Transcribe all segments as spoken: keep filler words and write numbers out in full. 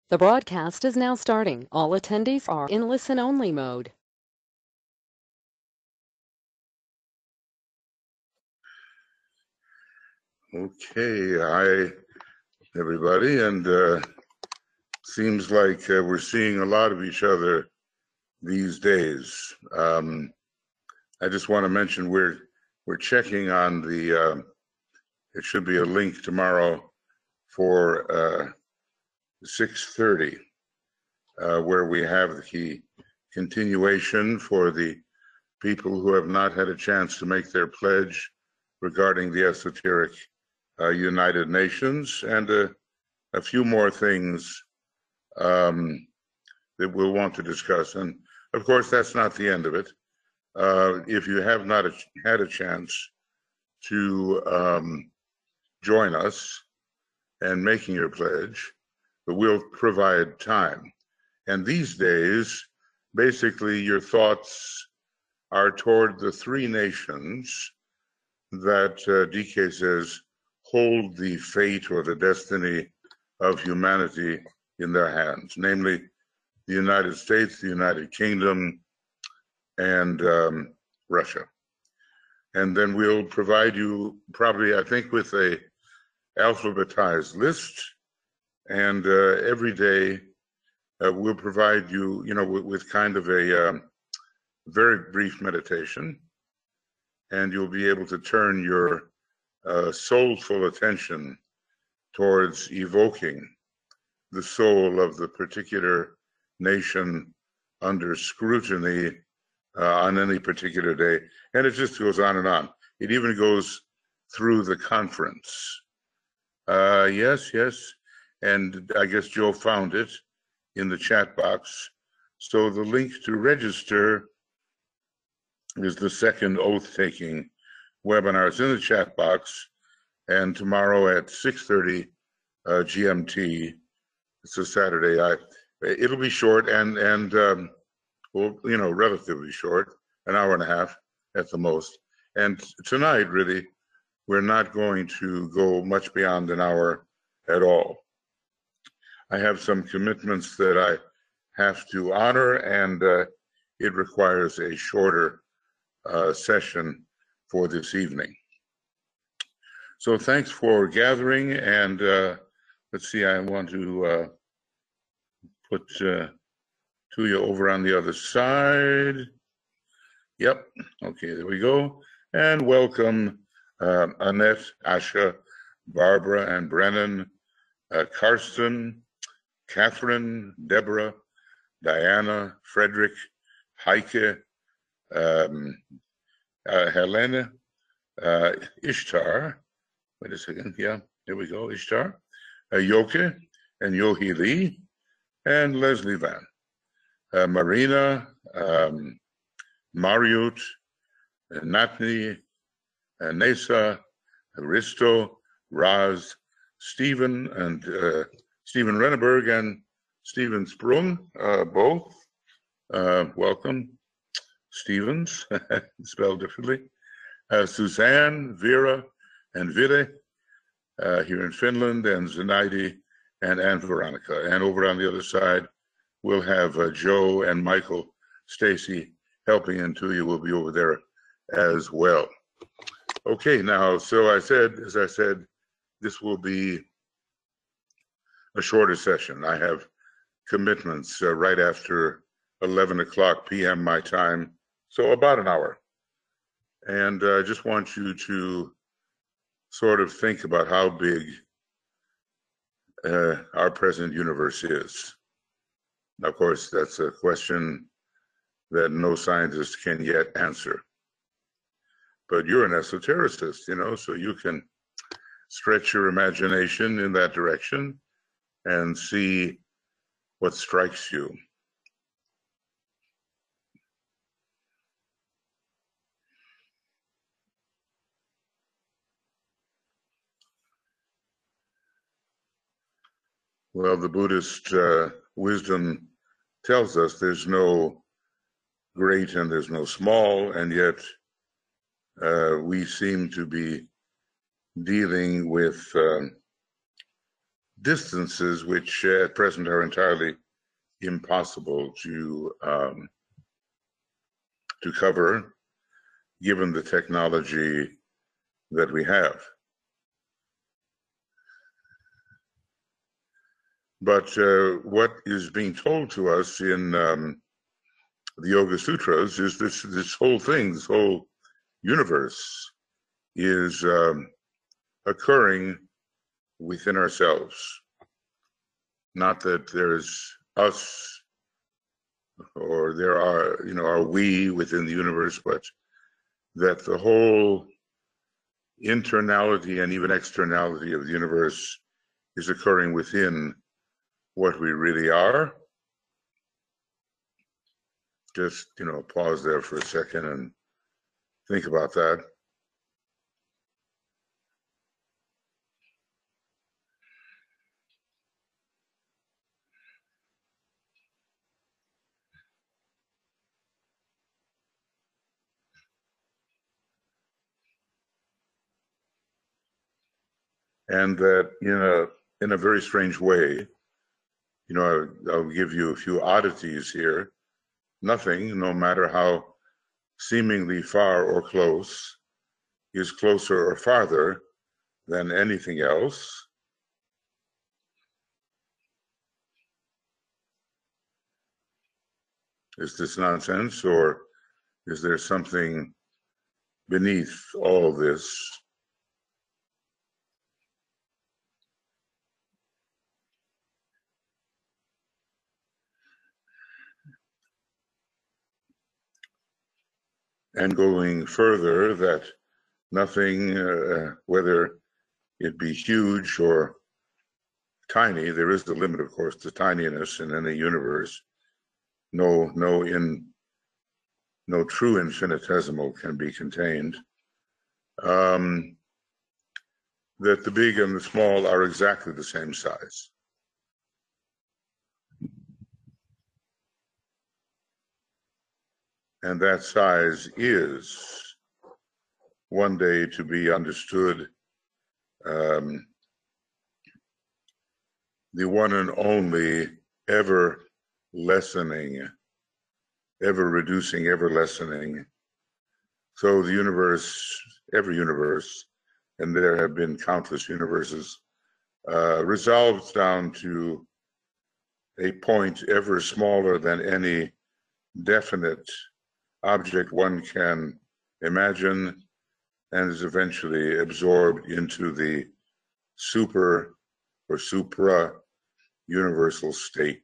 The broadcast is now starting. All attendees are in listen-only mode. Okay, hi everybody, and uh, seems like uh, we're seeing a lot of each other these days. Um, I just want to mention we're we're checking on the. Uh, it should be a link tomorrow for uh, six thirty, uh, where we have the continuation for the people who have not had a chance to make their pledge regarding the esoteric uh, United Nations, and uh, a few more things um, that we'll want to discuss. And of course, that's not the end of it. Uh, if you have not a, had a chance to um, join us and making your pledge, but we'll provide time. And these days, basically, your thoughts are toward the three nations that uh, D K says hold the fate or the destiny of humanity in their hands, namely the United States, the United Kingdom, and um, Russia. And then we'll provide you probably, I think, with a alphabetized list, and uh, every day uh, we'll provide you, you know, with, with kind of a um, very brief meditation, and you'll be able to turn your uh, soulful attention towards evoking the soul of the particular nation under scrutiny uh, on any particular day. And it just goes on and on. It even goes through the conference. Uh, yes, yes. And I guess Joe found it in the chat box. So the link to register is the second oath-taking webinar. It's in the chat box. And tomorrow at six thirty uh, G M T, it's a Saturday. I, it'll be short and, and um, well, you know, relatively short, an hour and a half at the most. And tonight, really, we're not going to go much beyond an hour at all. I have some commitments that I have to honor, and uh, it requires a shorter uh, session for this evening. So thanks for gathering, and uh, let's see, I want to uh, put uh, Tuya over on the other side. Yep, okay, there we go. And welcome uh, Annette, Asha, Barbara, and Brennan, uh, Karsten, Catherine, Deborah, Diana, Frederick, Heike, um, uh, Helena, uh, Ishtar. Wait a second, yeah, here we go, Ishtar, uh, Yoke, and Yohi Lee, and Leslie Van, uh, Marina, um, Mariut, uh, Natni, uh, Nesa, Risto, Raz, Stephen, and uh, Stephen Renneberg, and Stephen Sprung, uh, both. Uh, welcome, Stevens, spelled differently. Uh, Suzanne, Vera, and Vide uh, here in Finland, and Zenaidi and Anne Veronica. And over on the other side, we'll have uh, Joe and Michael Stacy helping, and Tuya will be over there as well. Okay, now, so I said, as I said, this will be a shorter session. I have commitments uh, right after eleven o'clock p m my time, so about an hour. And uh, I just want you to sort of think about how big uh, our present universe is. Now, of course, that's a question that no scientist can yet answer. But you're an esotericist, you know, so you can stretch your imagination in that direction and see what strikes you. Well, the Buddhist uh, wisdom tells us there's no great and there's no small, and yet uh, we seem to be dealing with um, distances which uh, at present are entirely impossible to um, to cover, given the technology that we have. But uh, what is being told to us in um, the Yoga Sutras is this this whole thing, this whole universe is um, occurring within ourselves. Not that there's us or there are, you know, are we within the universe, but that the whole internality and even externality of the universe is occurring within what we really are. Just, you know, pause there for a second and think about that. And that in a in a very strange way, you know, I'll, I'll give you a few oddities here. Nothing, no matter how seemingly far or close, is closer or farther than anything else. Is this nonsense, or is there something beneath all this? And going further, that nothing, uh, whether it be huge or tiny, there is the limit, of course, to tininess in any universe. No, no, in no true infinitesimal can be contained. Um, that the big and the small are exactly the same size. And that size is one day to be understood um, the one and only ever lessening, ever reducing, ever lessening. So the universe, every universe, and there have been countless universes, uh, resolves down to a point ever smaller than any definite object one can imagine, and is eventually absorbed into the super or supra universal state.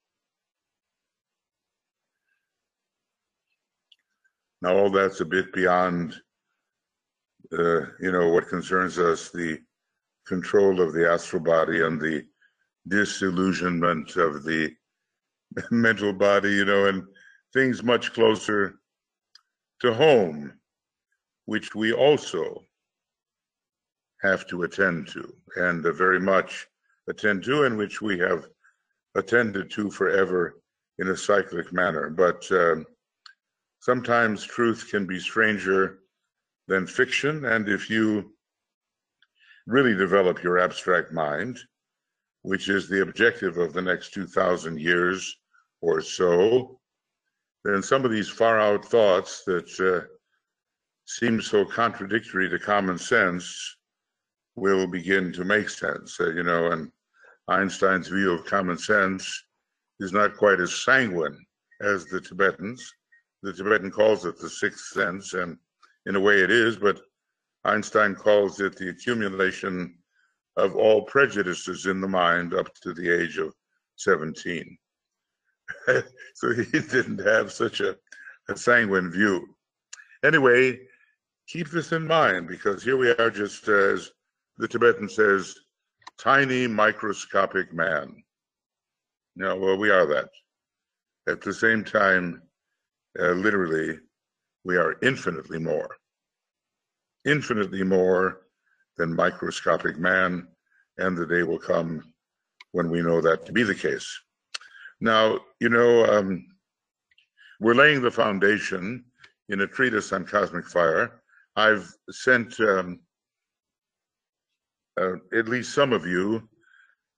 Now, all that's a bit beyond, uh, you know, what concerns us, the control of the astral body and the disillusionment of the mental body, you know, and things much closer to home, which we also have to attend to, and uh, very much attend to, and which we have attended to forever in a cyclic manner. But um, sometimes truth can be stranger than fiction, and if you really develop your abstract mind, which is the objective of the next two thousand years or so, then some of these far out thoughts that uh, seem so contradictory to common sense will begin to make sense. Uh, you know, and Einstein's view of common sense is not quite as sanguine as the Tibetans. The Tibetan calls it the sixth sense, and in a way it is, but Einstein calls it the accumulation of all prejudices in the mind up to the age of seventeen. So he didn't have such a, a sanguine view. Anyway, keep this in mind, because here we are, just as the Tibetan says, tiny microscopic man. Now, well, we are that. At the same time, uh, literally, we are infinitely more, infinitely more than microscopic man, and the day will come when we know that to be the case. Now, you know, um, we're laying the foundation in a treatise on cosmic fire. I've sent um, uh, at least some of you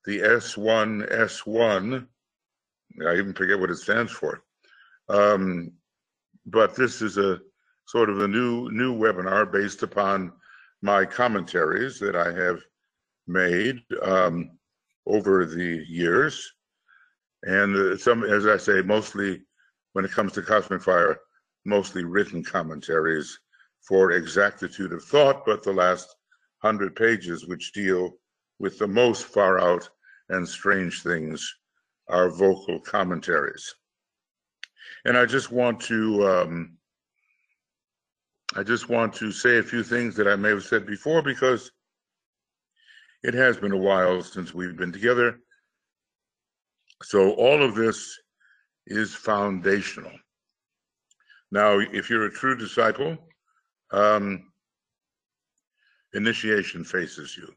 the S one S one. I even forget what it stands for. Um, but this is a sort of a new new webinar based upon my commentaries that I have made um, over the years. And uh, some, as I say, mostly when it comes to Cosmic Fire, mostly written commentaries for exactitude of thought, but the last hundred pages, which deal with the most far out and strange things, are vocal commentaries. And I just want to, um, I just want to say a few things that I may have said before, because it has been a while since we've been together. So all of this is foundational. Now, if you're a true disciple, um, initiation faces you,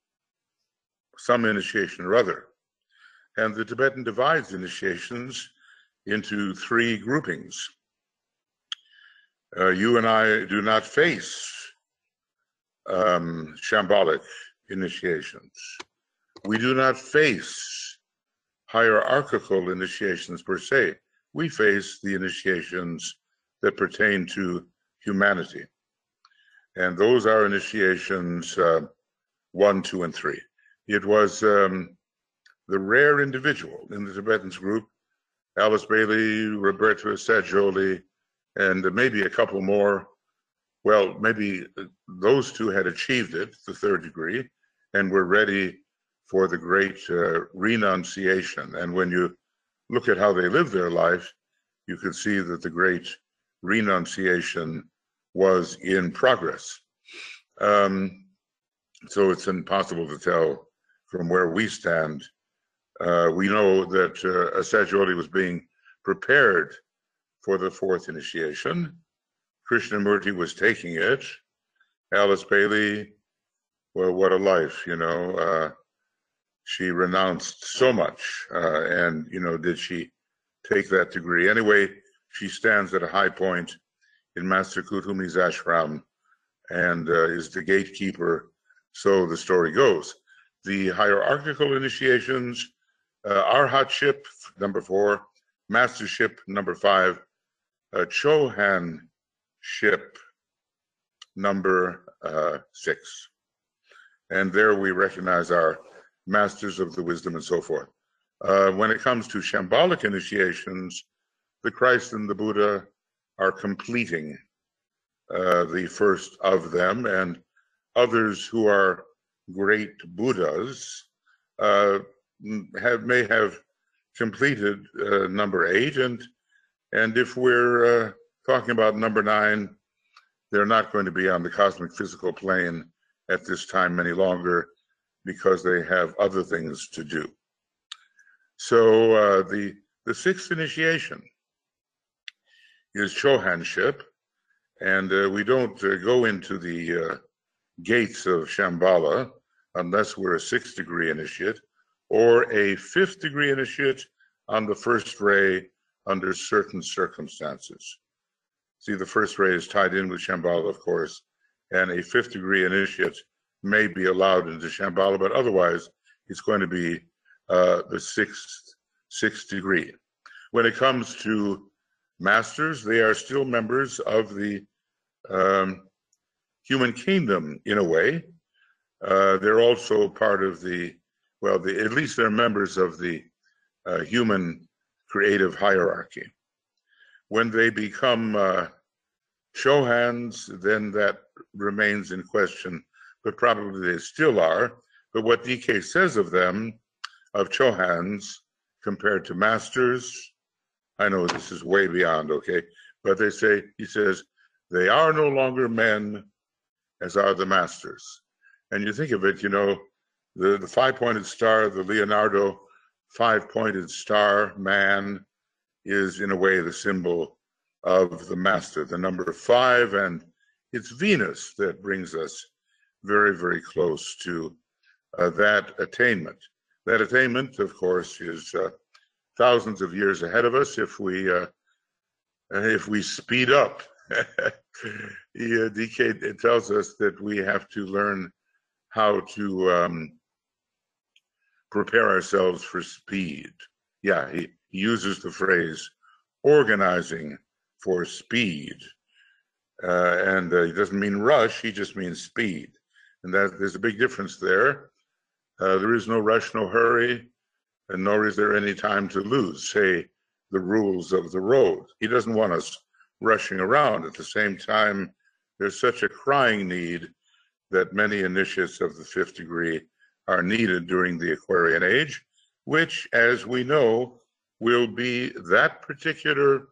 some initiation or other. And the Tibetan divides initiations into three groupings. Uh, you and I do not face um, shambolic initiations. We do not face hierarchical initiations per se. We face the initiations that pertain to humanity. And those are initiations uh, one, two, and three. It was um, the rare individual in the Tibetans group, Alice Bailey, Roberto Assagioli, and maybe a couple more. Well, maybe those two had achieved it, the third degree, and were ready for the great uh, renunciation. And when you look at how they lived their life, you could see that the great renunciation was in progress. Um, so it's impossible to tell from where we stand. Uh, we know that uh, Assagioli was being prepared for the fourth initiation. Krishnamurti was taking it. Alice Bailey, well, what a life, you know. Uh, she renounced so much. Uh, and, you know, did she take that degree? Anyway, she stands at a high point in Master Kuthumi's ashram and uh, is the gatekeeper, so the story goes. The hierarchical initiations, uh, Arhatship, number four, Mastership, number five, uh, Chohanship, number uh, six. And there we recognize our masters of the wisdom and so forth. Uh, when it comes to shambolic initiations, the Christ and the Buddha are completing uh, the first of them, and others who are great Buddhas uh, have may have completed uh, number eight, and and if we're uh, talking about number nine, they're not going to be on the cosmic physical plane at this time any longer, because they have other things to do. So uh, the the sixth initiation is Chohanship, and uh, we don't uh, go into the uh, gates of Shambhala unless we're a sixth degree initiate or a fifth degree initiate on the first ray under certain circumstances. See, the first ray is tied in with Shambhala, of course, and a fifth degree initiate may be allowed into Shambhala, but otherwise it's going to be uh, the sixth, sixth degree. When it comes to masters, they are still members of the um, human kingdom in a way. Uh, they're also part of the, well, the, at least they're members of the uh, human creative hierarchy. When they become uh, Chohans, then that remains in question, but probably they still are. But what D K says of them, of Chohans, compared to masters, I know this is way beyond, okay, but they say, he says, they are no longer men as are the masters. And you think of it, you know, the, the five-pointed star, the Leonardo five-pointed star man is in a way the symbol of the master, the number five, and it's Venus that brings us very, very close to uh, that attainment. That attainment, of course, is uh, thousands of years ahead of us if we uh, if we speed up. Yeah, D K it tells us that we have to learn how to um, prepare ourselves for speed. Yeah, he, he uses the phrase organizing for speed. Uh, and uh, he doesn't mean rush, he just means speed. And that there's a big difference there. Uh, there is no rush, no hurry, and nor is there any time to lose, say the rules of the road. He doesn't want us rushing around. At the same time, there's such a crying need that many initiates of the fifth degree are needed during the Aquarian age, which, as we know, will be that particular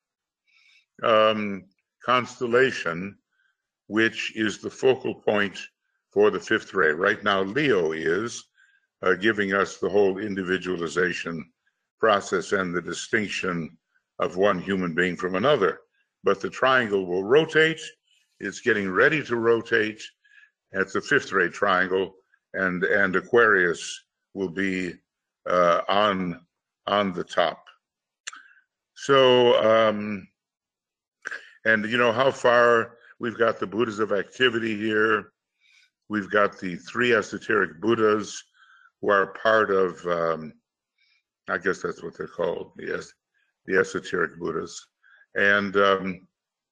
um, constellation which is the focal point for the fifth ray. Right now, Leo is uh, giving us the whole individualization process and the distinction of one human being from another. But the triangle will rotate. It's getting ready to rotate. It's a fifth ray triangle, and and Aquarius will be uh, on on the top. So, um, and you know how far we've got the Buddhas of activity here. We've got the three esoteric Buddhas who are part of, um, I guess that's what they're called, yes, the esoteric Buddhas, and um,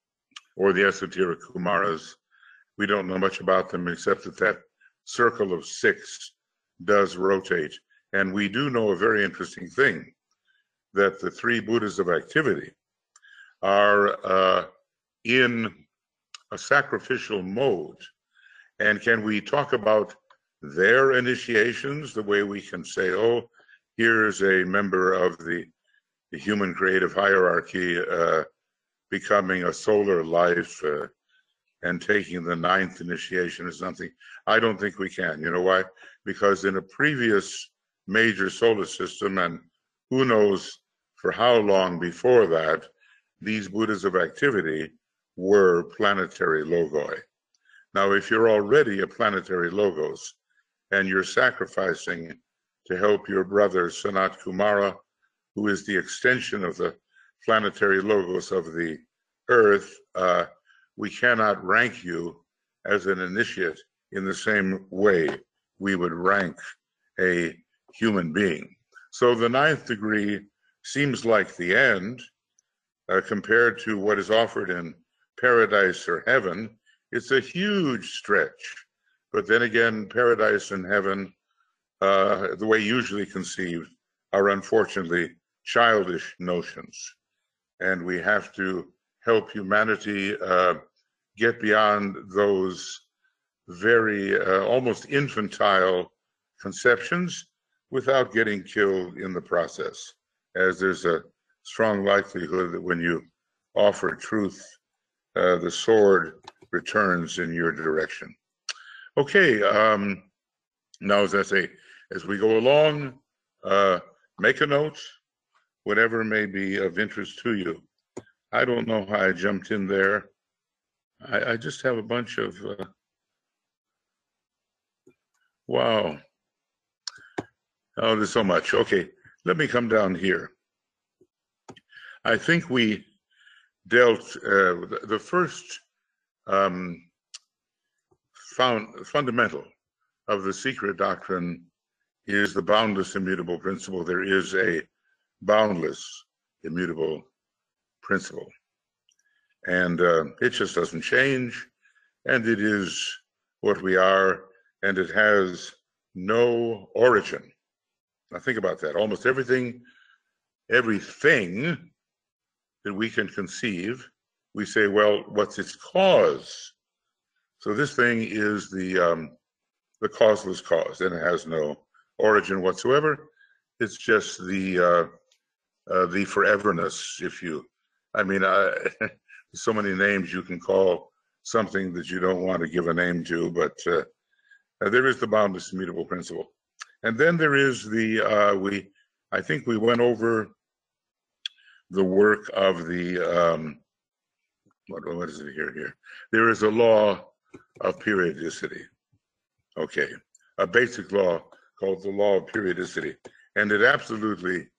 or the esoteric Kumaras. We don't know much about them except that that circle of six does rotate. And we do know a very interesting thing, that the three Buddhas of activity are uh, in a sacrificial mode. And can we talk about their initiations the way we can say, oh, here's a member of the, the human creative hierarchy uh, becoming a solar life uh, and taking the ninth initiation or something? I don't think we can. You know why? Because in a previous major solar system, and who knows for how long before that, these Buddhas of activity were planetary logoi. Now, if you're already a planetary logos and you're sacrificing to help your brother Sanat Kumara, who is the extension of the planetary logos of the earth, uh, we cannot rank you as an initiate in the same way we would rank a human being. So the ninth degree seems like the end uh, compared to what is offered in paradise or heaven. It's a huge stretch. But then again, paradise and heaven, uh, the way usually conceived, are unfortunately childish notions. And we have to help humanity uh, get beyond those very uh, almost infantile conceptions without getting killed in the process, as there's a strong likelihood that when you offer truth, uh, the sword returns in your direction. Okay, um, now as I say, as we go along, uh, make a note, whatever may be of interest to you. I don't know how I jumped in there. I, I just have a bunch of, uh, wow. Oh, there's so much. Okay, let me come down here. I think we dealt, uh, the, the first um, found, fundamental of the secret doctrine is the boundless immutable principle. There is a boundless immutable principle. And uh, it just doesn't change, and it is what we are, and it has no origin. Now think about that. Almost everything, everything that we can conceive, we say, well, what's its cause? So this thing is the um, the causeless cause, and it has no origin whatsoever. It's just the uh, uh, the foreverness, if you, I mean, uh, so many names you can call something that you don't want to give a name to, but uh, uh, there is the boundless immutable principle. And then there is the, uh, we, I think we went over the work of the, um, what, what is it here, here? There is a law of periodicity, okay, a basic law called the law of periodicity. And it absolutely,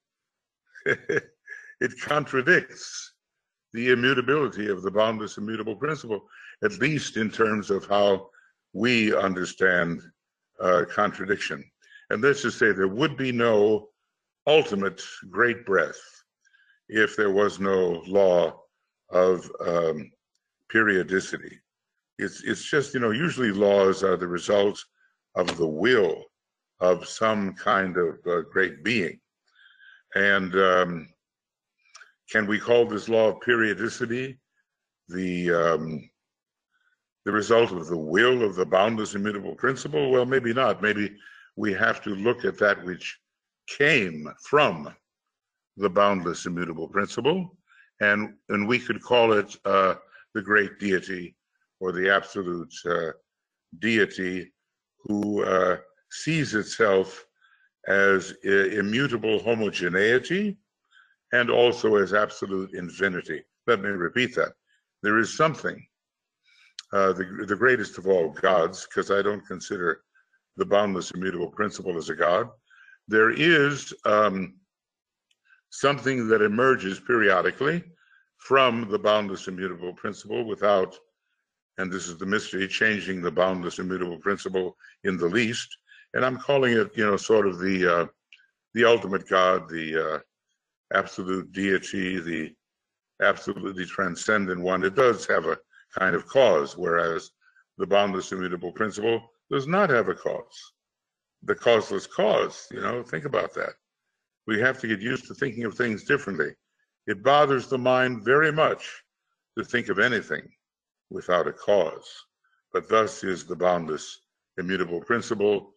it contradicts the immutability of the boundless immutable principle, at least in terms of how we understand uh, contradiction. And let's just say there would be no ultimate great breath if there was no law of um, periodicity. It's, it's just, you know, usually laws are the result of the will of some kind of uh, great being. And um, can we call this law of periodicity the, um, the result of the will of the boundless immutable principle? Well, maybe not. Maybe we have to look at that which came from the boundless immutable principle, and, and we could call it uh, the great deity or the absolute uh, deity who uh, sees itself as immutable homogeneity and also as absolute infinity. Let me repeat that. There is something, uh, the, the greatest of all gods, because I don't consider the boundless immutable principle as a god. There is um, something that emerges periodically from the boundless immutable principle without, and this is the mystery, changing the boundless immutable principle in the least. And I'm calling it, you know, sort of the uh, the ultimate God, the uh, absolute deity, the absolutely transcendent one. It does have a kind of cause, whereas the boundless immutable principle does not have a cause. The causeless cause, you know, think about that. We have to get used to thinking of things differently. It bothers the mind very much to think of anything without a cause, but thus is the boundless immutable principle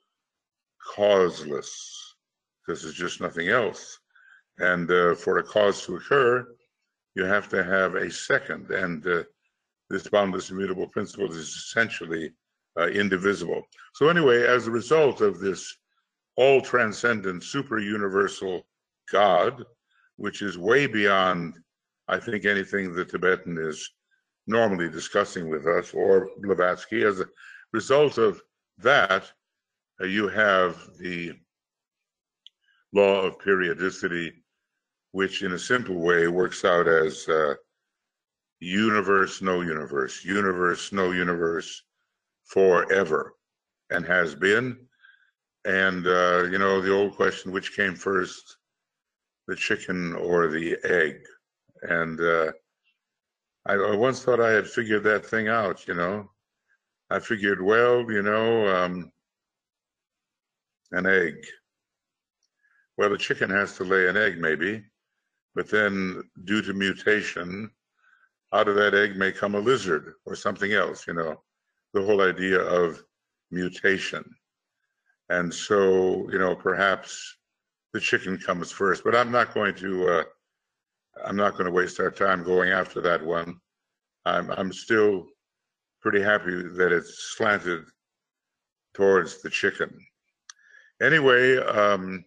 causeless, because it's just nothing else. And uh, for a cause to occur, you have to have a second, and uh, this boundless immutable principle is essentially uh, indivisible. So anyway, as a result of this all-transcendent, super-universal God, which is way beyond, I think, anything the Tibetan is normally discussing with us, or Blavatsky, as a result of that, uh, you have the law of periodicity, which in a simple way works out as uh, universe, no universe, universe, no universe, forever, and has been. And, uh, you know, the old question, which came first, the chicken or the egg? And uh, I, I once thought I had figured that thing out, you know. I figured, well, you know, um, an egg. Well, the chicken has to lay an egg, maybe, but then due to mutation, out of that egg may come a lizard or something else, you know, the whole idea of mutation. And so, you know, perhaps the chicken comes first, but I'm not going to, uh, I'm not going to waste our time going after that one. I'm, I'm still pretty happy that it's slanted towards the chicken. Anyway, um,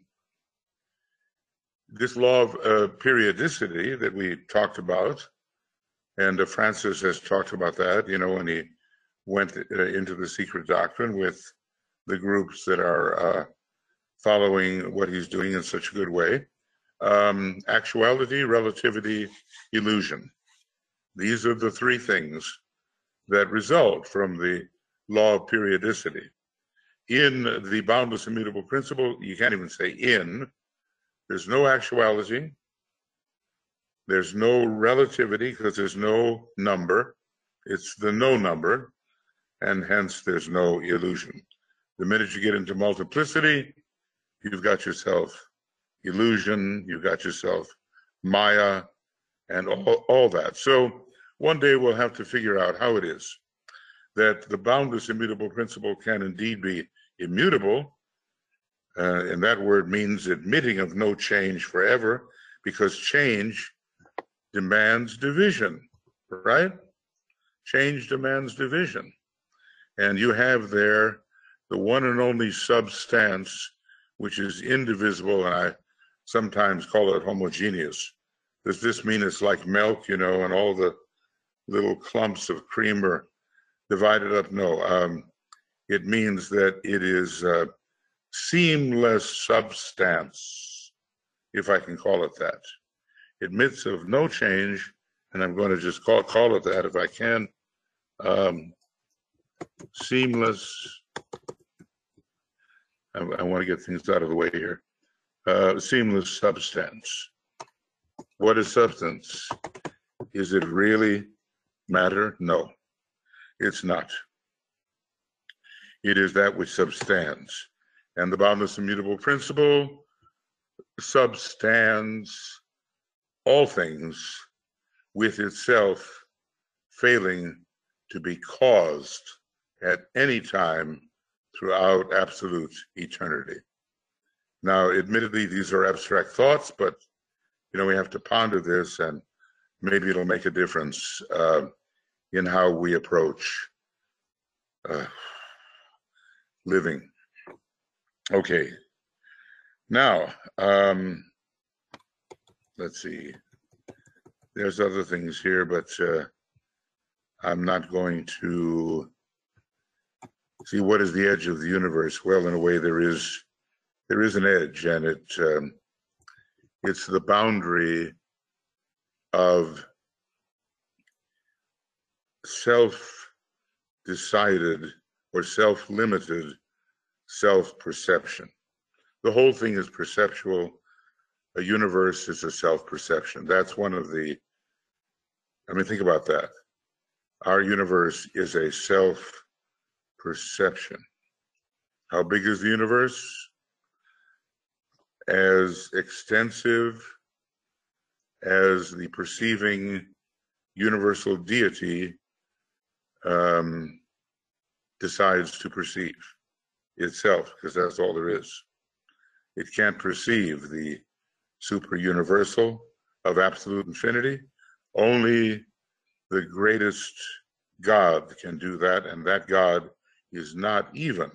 this law of uh, periodicity that we talked about, and uh, Francis has talked about that, you know, when he went uh, into the secret doctrine with the groups that are uh, following what he's doing in such a good way. Um, actuality, relativity, illusion. These are the three things that result from the law of periodicity. In the boundless immutable principle, you can't even say in, there's no actuality, there's no relativity because there's no number, it's the no number, and hence there's no illusion. The minute you get into multiplicity, you've got yourself illusion, you've got yourself Maya, and all, all that. So one day we'll have to figure out how it is that the boundless immutable principle can indeed be immutable, uh, and that word means admitting of no change forever, because change demands division, right? Change demands division. And you have there the one and only substance, which is indivisible, and I sometimes call it homogeneous. Does this mean it's like milk, you know, and all the little clumps of cream are divided up? No, um, it means that it is uh, seamless substance, if I can call it that. Admits of no change, and I'm going to just call, call it that if I can. Um, seamless I, I want to get things out of the way here. Uh, seamless substance. What is substance? Is it really matter? No, it's not. It is that which substands. And the boundless immutable principle substands all things with itself failing to be caused at any time throughout absolute eternity. Now, admittedly, these are abstract thoughts, but you know, we have to ponder this, and maybe it'll make a difference uh, in how we approach uh, living. Okay, now, um, let's see. There's other things here, but uh, I'm not going to see what is the edge of the universe. Well, in a way, there is there is an edge, and it um, it's the boundary of self-decided or self-limited self-perception. The whole thing is perceptual. A universe is a self-perception. That's one of the, I mean, think about that. Our universe is a self-perception. How big is the universe? As extensive as the perceiving universal deity um, decides to perceive itself, because that's all there is. It can't perceive the super universal of absolute infinity. Only the greatest God can do that, and that God is not even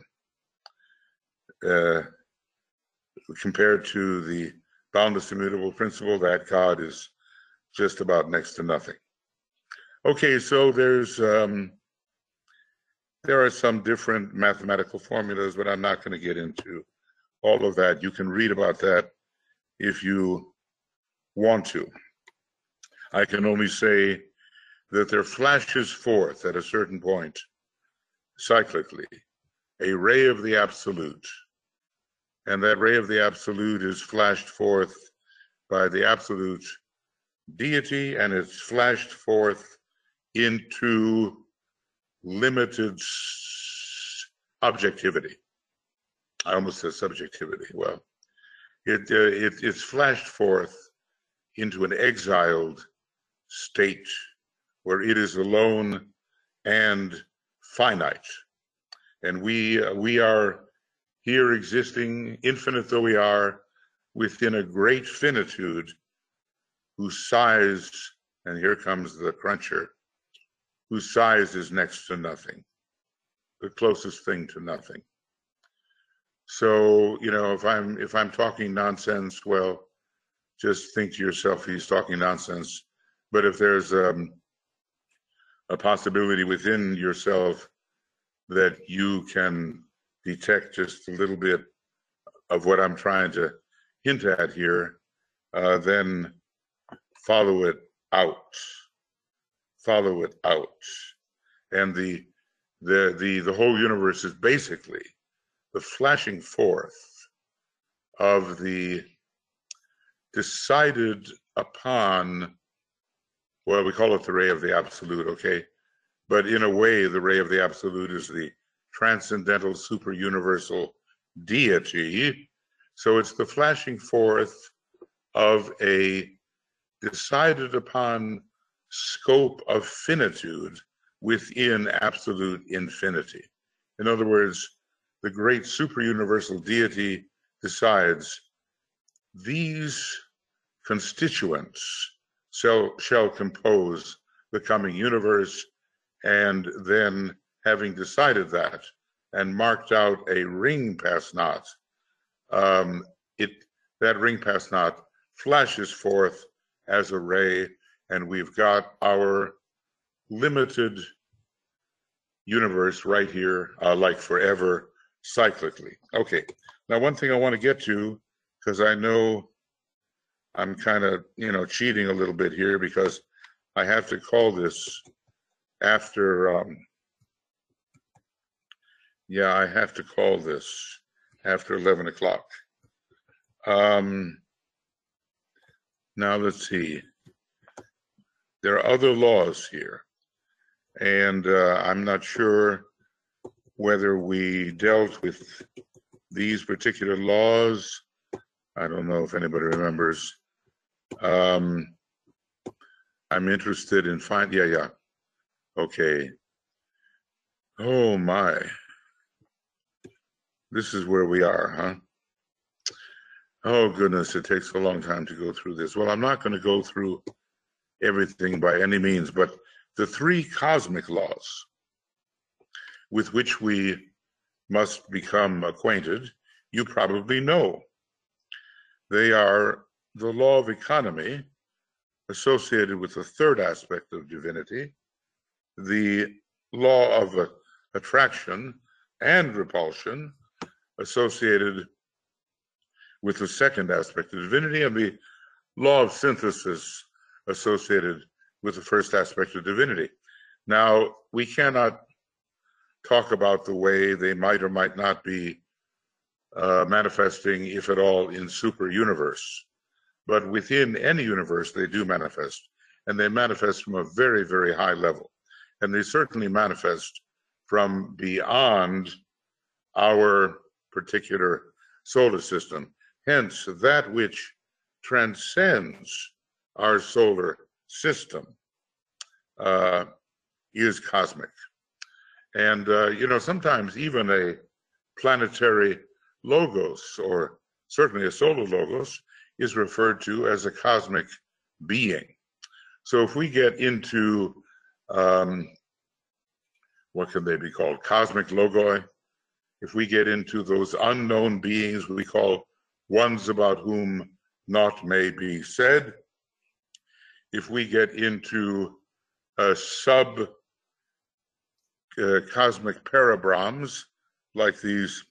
uh, compared to the boundless immutable principle. That God is just about next to nothing. Okay, so there's um, there are some different mathematical formulas, but I'm not going to get into all of that. You can read about that if you want to. I can only say that there flashes forth at a certain point, cyclically, a ray of the absolute. And that ray of the absolute is flashed forth by the absolute deity, and it's flashed forth into limited objectivity. I almost said subjectivity. Well, it, uh, it it's flashed forth into an exiled state where it is alone and finite. And we uh, we are here existing, infinite though we are, within a great finitude whose size, and here comes the cruncher, whose size is next to nothing, the closest thing to nothing. So, you know, if I'm if I'm talking nonsense, well, just think to yourself, he's talking nonsense. But if there's um, a possibility within yourself that you can detect just a little bit of what I'm trying to hint at here, uh, then follow it out. Follow it out. And the the the the whole universe is basically the flashing forth of the decided upon, well, we call it the ray of the absolute, okay? But in a way, the ray of the absolute is the transcendental super universal deity. So it's the flashing forth of a decided upon scope of finitude within absolute infinity. In other words, the great super universal deity decides these constituents shall, shall compose the coming universe, and then having decided that and marked out a ring pass not, um, it that ring pass not flashes forth as a ray, and we've got our limited universe right here, uh, like forever, cyclically. Okay, now one thing I want to get to, because I know I'm kind of, you know, cheating a little bit here, because I have to call this after, um, yeah, I have to call this after eleven o'clock. Um, now let's see. There are other laws here, and uh, I'm not sure whether we dealt with these particular laws. I don't know if anybody remembers. Um, I'm interested in find. Yeah, yeah. Okay. Oh my. This is where we are, huh? Oh goodness, it takes a long time to go through this. Well, I'm not going to go through everything by any means, but the three cosmic laws with which we must become acquainted, you probably know. They are the law of economy associated with the third aspect of divinity, the law of uh, attraction and repulsion associated with the second aspect of divinity, and the law of synthesis associated with the first aspect of divinity. Now, we cannot talk about the way they might or might not be uh, manifesting, if at all, in super universe. But within any universe, they do manifest, and they manifest from a very, very high level. And they certainly manifest from beyond our particular solar system. Hence, that which transcends our solar system uh, is cosmic. And, uh, you know, sometimes even a planetary logos, or certainly a solar logos, is referred to as a cosmic being. So if we get into, um, what can they be called? Cosmic logoi. If we get into those unknown beings we call ones about whom naught may be said, if we get into a sub uh, cosmic parabrahms, like these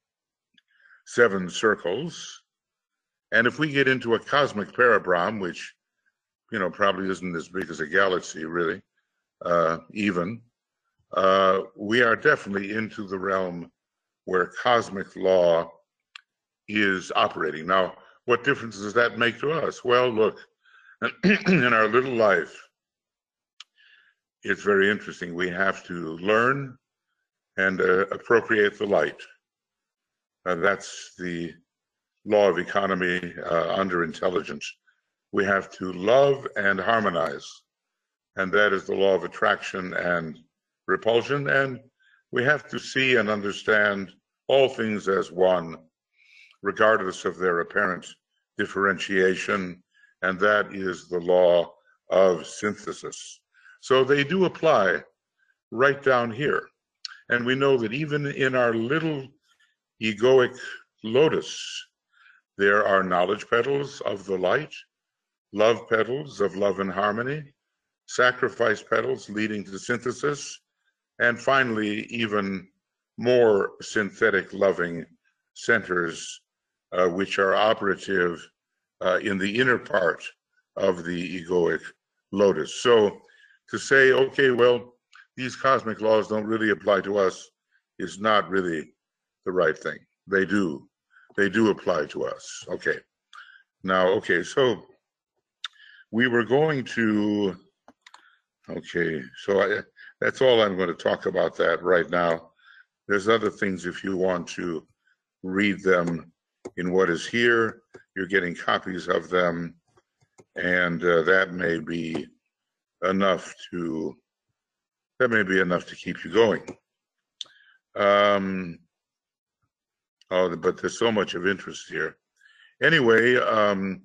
seven circles, and if we get into a cosmic parabrahm, which, you know, probably isn't as big as a galaxy, really, uh, even, uh, we are definitely into the realm where cosmic law is operating. Now, what difference does that make to us? Well, look, in our little life, it's very interesting. We have to learn and uh, appropriate the light. Uh, that's the law of economy uh, under intelligence. We have to love and harmonize, and that is the law of attraction and repulsion. And we have to see and understand all things as one, regardless of their apparent differentiation, and that is the law of synthesis. So they do apply right down here. And we know that even in our little egoic lotus, there are knowledge petals of the light, love petals of love and harmony, sacrifice petals leading to synthesis, and finally, even more synthetic loving centers, uh, which are operative uh, in the inner part of the egoic lotus. So to say, okay, well, these cosmic laws don't really apply to us is not really the right thing. They do. They do apply to us. Okay. Now, okay, so we were going to, okay, so I, that's all I'm going to talk about that right now. There's other things if you want to read them in what is here. You're getting copies of them, and uh, that may be enough to, that may be enough to keep you going. Um, oh, but there's so much of interest here. Anyway, um,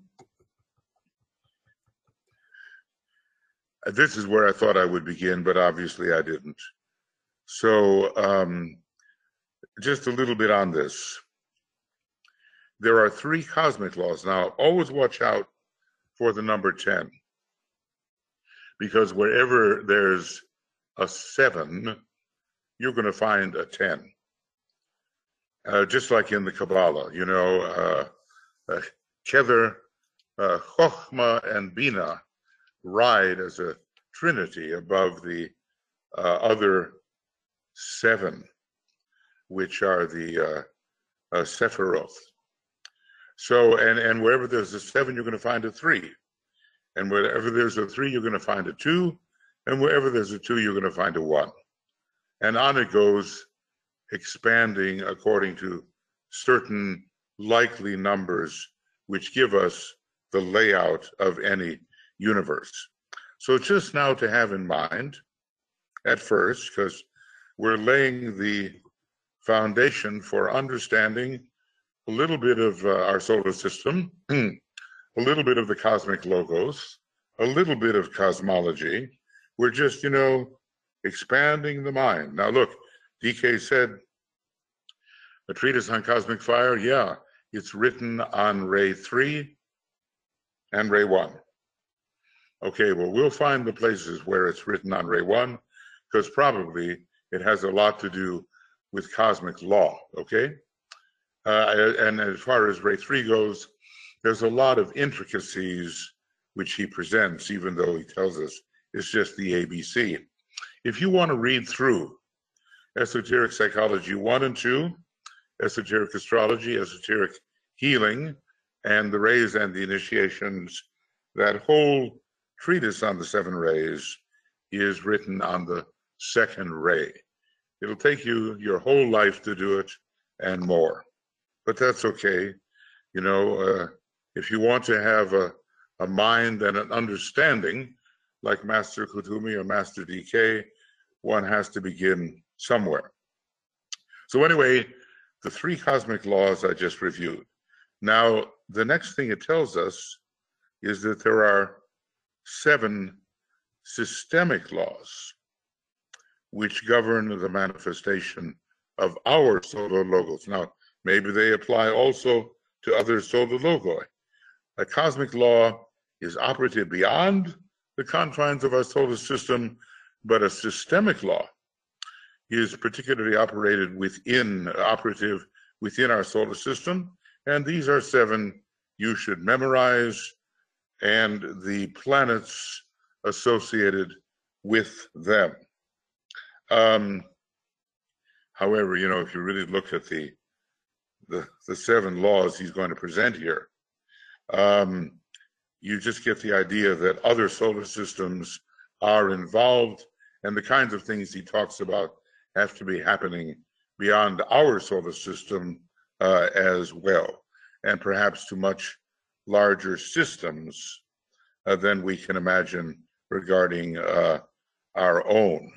this is where I thought I would begin, but obviously I didn't. So um, just a little bit on this. There are three cosmic laws. Now, always watch out for the number ten, because wherever there's a seven, you're going to find a ten. Uh, just like in the Kabbalah, you know, uh, uh, Kether, uh, Chochmah, and Bina ride as a trinity above the uh, other seven, which are the uh, uh, Sephiroth. So, and, and wherever there's a seven, you're going to find a three. And wherever there's a three, you're going to find a two. And wherever there's a two, you're going to find a one. And on it goes, expanding according to certain likely numbers, which give us the layout of any universe. So just now to have in mind, at first, because we're laying the foundation for understanding a little bit of uh, our solar system, a little bit of the cosmic logos, a little bit of cosmology. We're just, you know, expanding the mind. Now look, D K said, a treatise on cosmic fire, yeah, it's written on ray three and ray one. Okay, well, we'll find the places where it's written on ray one, because probably it has a lot to do with cosmic law, okay? Uh, and as far as ray three goes, there's a lot of intricacies which he presents, even though he tells us it's just the A B C. If you want to read through Esoteric Psychology one and two, Esoteric Astrology, Esoteric Healing, and the Rays and the Initiations, that whole treatise on the seven rays is written on the second ray. It'll take you your whole life to do it and more, but that's okay. You know, uh, if you want to have a, a mind and an understanding like Master Kuthumi or Master D K, one has to begin somewhere. So anyway, the three cosmic laws I just reviewed. Now, the next thing it tells us is that there are seven systemic laws which govern the manifestation of our solar logos. Now, maybe they apply also to other solar logoi. A cosmic law is operative beyond the confines of our solar system, but a systemic law is particularly operated within, operative within our solar system. And these are seven you should memorize, and the planets associated with them. Um, however, you know, if you really look at the, the, the seven laws he's going to present here, um, you just get the idea that other solar systems are involved, and the kinds of things he talks about have to be happening beyond our solar system uh, as well, and perhaps to much larger systems uh, than we can imagine regarding uh, our own.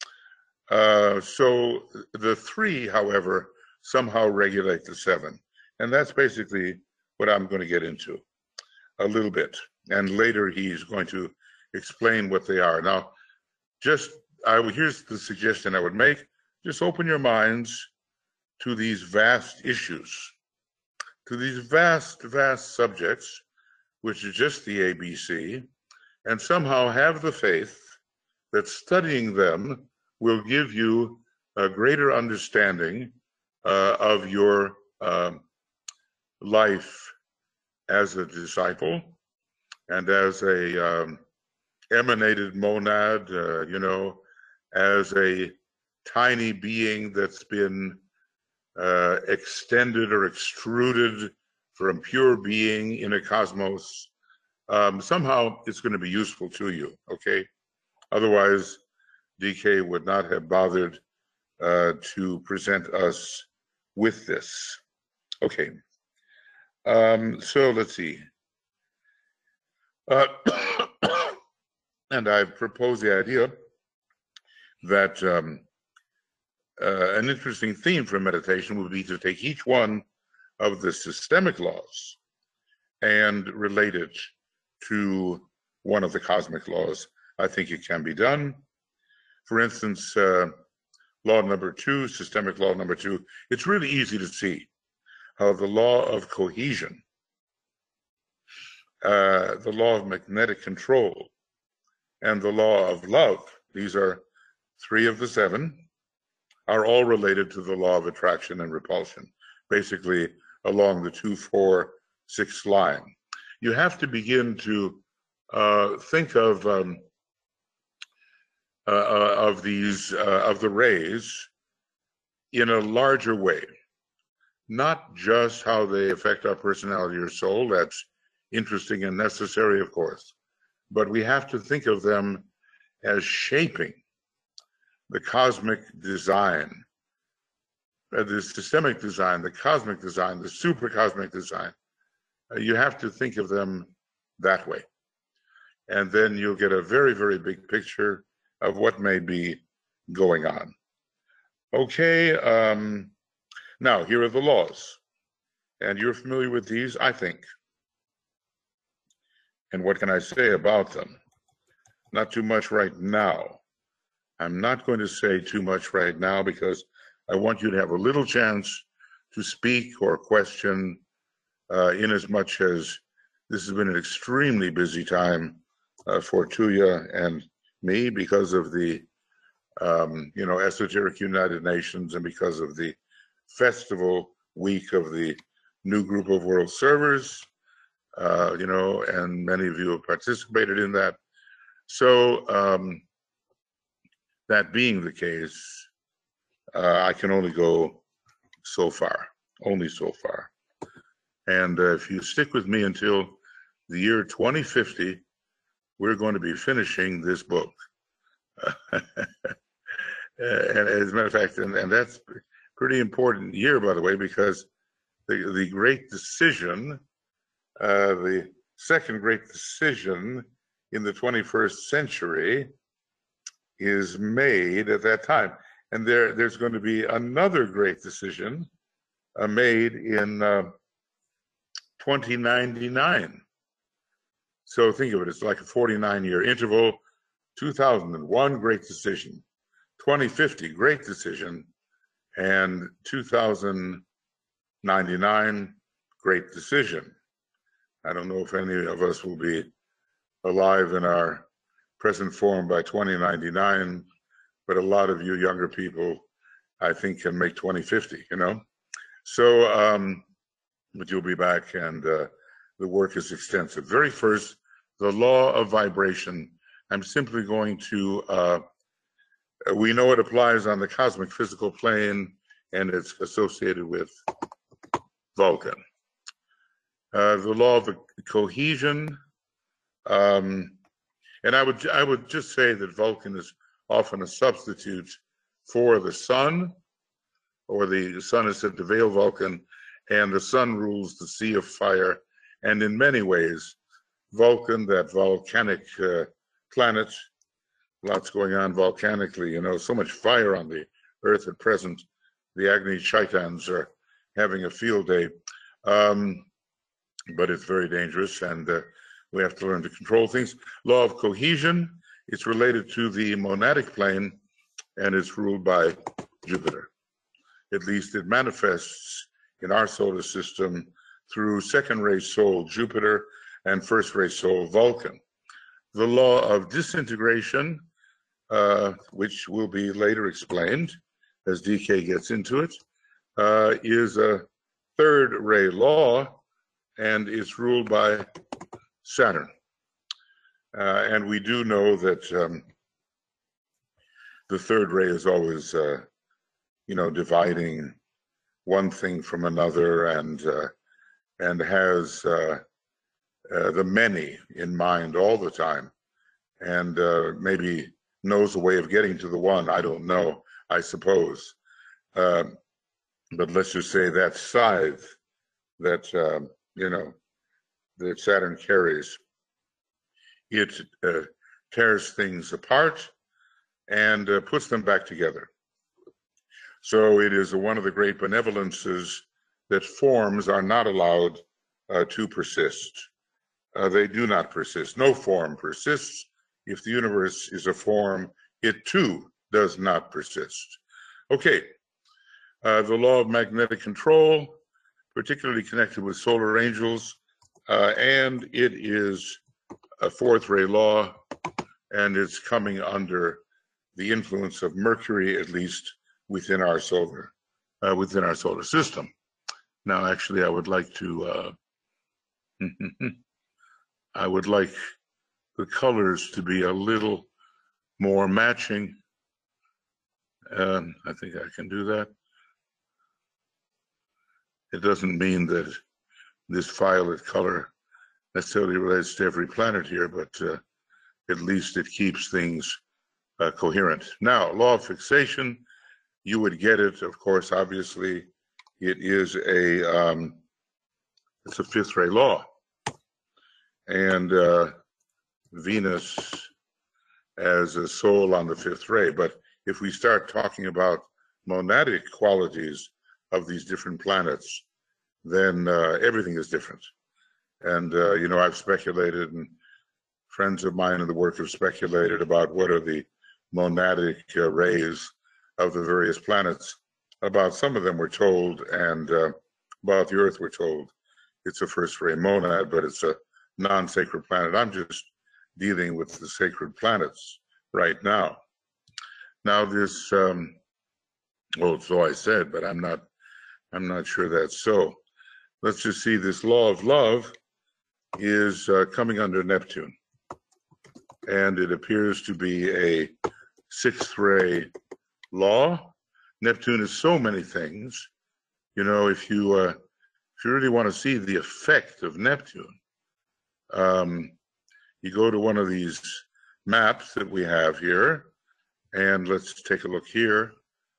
Uh, so the three, however, somehow regulate the seven, and that's basically what I'm going to get into a little bit, and later he's going to explain what they are. Now, just I here's the suggestion I would make: just open your minds to these vast issues, to these vast, vast subjects, which is just the A B C, and somehow have the faith that studying them will give you a greater understanding uh, of your uh, life as a disciple and as a um, emanated monad, uh, you know, as a tiny being that's been uh, extended or extruded from pure being in a cosmos. Um, somehow it's going to be useful to you, okay? Otherwise, D K would not have bothered uh, to present us with this. Okay, um, so let's see. Uh, and I've proposed the idea that um, uh, an interesting theme for meditation would be to take each one of the systemic laws and relate it to one of the cosmic laws. I think it can be done. For instance, uh, law number two, systemic law number two, it's really easy to see how the law of cohesion, uh, the law of magnetic control, and the law of love, these are three of the seven, are all related to the law of attraction and repulsion, basically along the two, four, six line. You have to begin to uh, think of um, uh, uh, of these uh, of the rays in a larger way. not just how they affect our personality or soul. That's interesting and necessary, of course, but we have to think of them as shaping the cosmic design, uh, the systemic design, the cosmic design, the supercosmic design. Uh, you have to think of them that way. And then you'll get a very, very big picture of what may be going on. Okay, um, now here are the laws. And you're familiar with these, I think. And what can I say about them? Not too much right now. I'm not going to say too much right now because I want you to have a little chance to speak or question, uh, in as much as this has been an extremely busy time uh, for Tuya and me because of the, um, you know, Esoteric United Nations and because of the festival week of the new group of world servers, uh, you know, and many of you have participated in that. So um, that being the case, uh, I can only go so far, only so far. And uh, if you stick with me until the year twenty fifty, we're going to be finishing this book. And as a matter of fact, and, and that's a pretty important year, by the way, because the, the great decision, uh, the second great decision in the twenty-first century is made at that time. And there, there's going to be another great decision uh, made in uh, twenty ninety-nine. So think of it, it's like a forty-nine year interval. two thousand one, great decision. twenty fifty, great decision. And two thousand ninety-nine, great decision. I don't know if any of us will be alive in our present form by twenty ninety-nine, but a lot of you younger people, I think, can make twenty fifty, you know? So, um, but you'll be back, and uh, the work is extensive. Very first, the law of vibration. I'm simply going to, uh, we know it applies on the cosmic physical plane, and it's associated with Vulcan. Uh, the law of cohesion, um, and I would I would just say that Vulcan is often a substitute for the sun, or the sun is said to veil Vulcan, and the sun rules the sea of fire. And in many ways, Vulcan, that volcanic uh, planet, lots going on volcanically, you know, so much fire on the earth at present. The Agni Chaitans are having a field day, um, but it's very dangerous, and uh, we have to learn to control things. Law of cohesion, it's related to the monadic plane, and it's ruled by Jupiter. At least it manifests in our solar system through second ray soul Jupiter and first ray soul Vulcan. The law of disintegration, uh, which will be later explained as D K gets into it, uh, is a third ray law, and it's ruled by Saturn. Uh, and we do know that um, the third ray is always, uh, you know, dividing one thing from another, and uh, and has uh, uh, the many in mind all the time, and uh, maybe knows a way of getting to the one. I don't know, I suppose. Uh, but let's just say that scythe that, uh, you know, that Saturn carries, it uh, tears things apart and uh, puts them back together. So it is one of the great benevolences that forms are not allowed uh, to persist. Uh, they do not persist. No form persists. If the universe is a form, it too does not persist. Okay, uh, the law of magnetic control, particularly connected with solar angels, uh, and it is a fourth ray law, and it's coming under the influence of Mercury, at least within our solar, uh, within our solar system. Now, actually, I would like to, uh, I would like the colors to be a little more matching. Um, I think I can do that. it doesn't mean that this violet color necessarily relates to every planet here, but uh, at least it keeps things uh, coherent. Now, law of fixation, you would get it, of course, obviously, it is a, um, it's a fifth ray law. And uh, Venus as a soul on the fifth ray. But if we start talking about monadic qualities of these different planets, then uh, everything is different. And, uh, you know, I've speculated, and friends of mine in the work have speculated about what are the monadic uh, rays of the various planets. About some of them we're told, and uh, about the Earth we're told it's a first ray monad, but it's a non-sacred planet. I'm just dealing with the sacred planets right now. Now this, um, well, so I said, but I'm not, I'm not sure that's so. Let's just see, this law of love is uh, coming under Neptune, and it appears to be a sixth ray law. Neptune is so many things. You know, if you uh, if you really want to see the effect of Neptune, um, you go to one of these maps that we have here, and let's take a look here,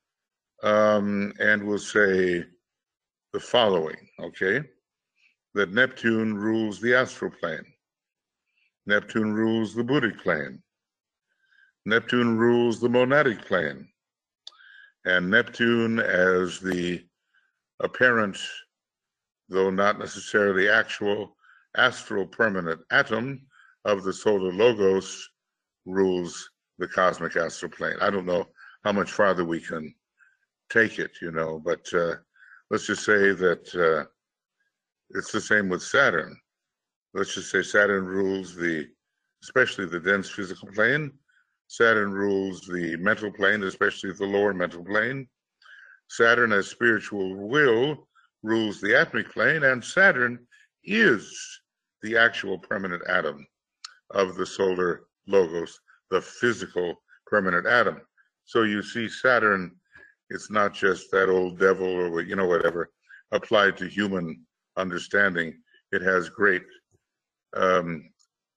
um, and we'll say the following, okay? That Neptune rules the astral plane. Neptune rules the Buddhic plane. Neptune rules the monadic plane. And Neptune as the apparent, though not necessarily actual, astral permanent atom of the solar logos rules the cosmic astral plane. I don't know how much farther we can take it, you know, but uh, let's just say that uh, it's the same with Saturn. Let's just say Saturn rules the, especially the dense physical plane. Saturn rules the mental plane, especially the lower mental plane. Saturn as spiritual will rules the atmic plane, and Saturn is the actual permanent atom of the solar logos, the physical permanent atom. So you see Saturn, it's not just that old devil or, you know, whatever, applied to human understanding. It has great um,